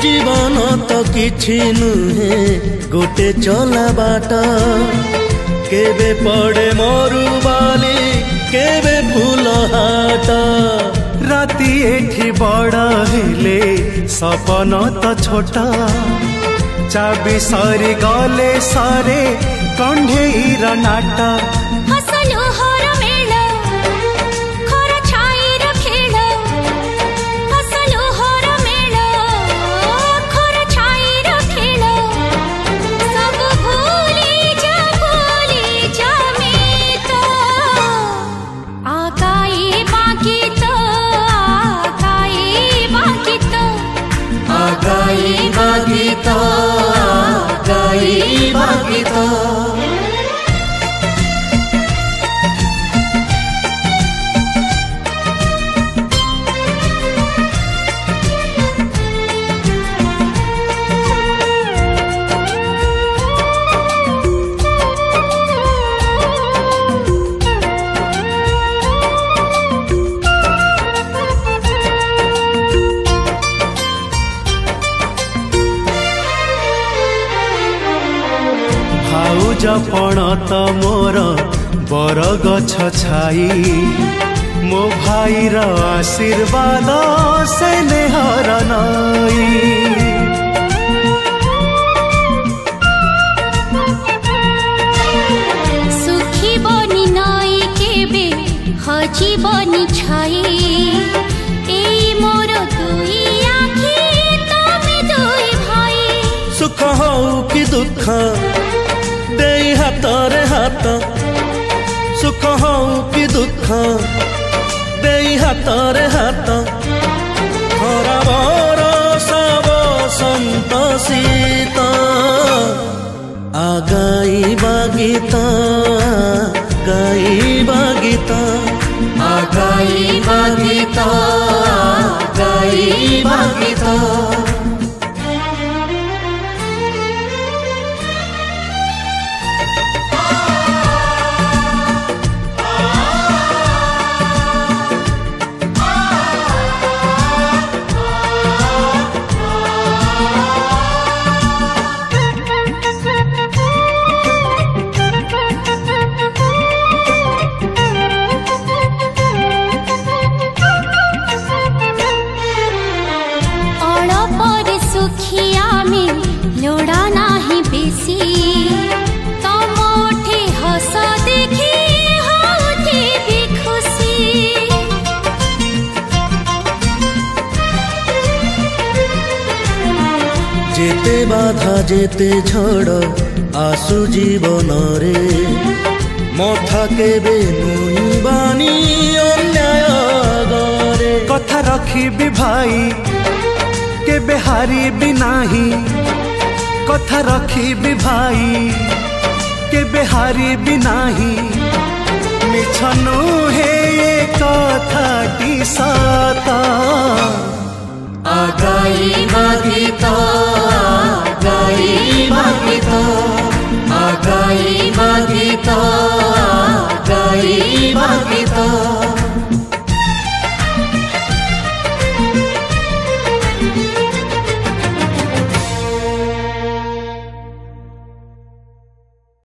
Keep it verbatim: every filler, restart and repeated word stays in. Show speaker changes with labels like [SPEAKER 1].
[SPEAKER 1] जीवन तो किछि नुहे गोटे चला बाट केबे पड़े मरु बाली केबे फूल हाट
[SPEAKER 2] राति एठी बड़ हेले सपन तो छोटा चाबी सरी गले सरे कंढेईर नाटा
[SPEAKER 1] गीता गाई गीता
[SPEAKER 2] जपण त मोर बर गछ छाई मो भाईर आशीर्वाद से नेहर नई
[SPEAKER 3] सुखी बनी नई केबे हजी बनी छाई एई मोर दुई आखी तमे दुई भाई
[SPEAKER 1] सुख हो कि दुख दे हाथ रे हाथ सुख हो कि दुख दे हाथ रे हाथ खरा बरस बसंत शीत आगाई गीता गाई गीता आगाई गीता गाई गीता
[SPEAKER 3] सुखिया में लोड़ा नाही बेसी तो मोठे हस देखी होते भी खुशी
[SPEAKER 1] जेते बाधा जेते झड़ आसु जीवन रे मथा केबे नुई बानी अन्याय गरे
[SPEAKER 2] कथा रखिबी भाई के बेहारी भी नाही कथा रखिबी भाई के बेहारी भी नाही मिछ नुहे कथाटी सा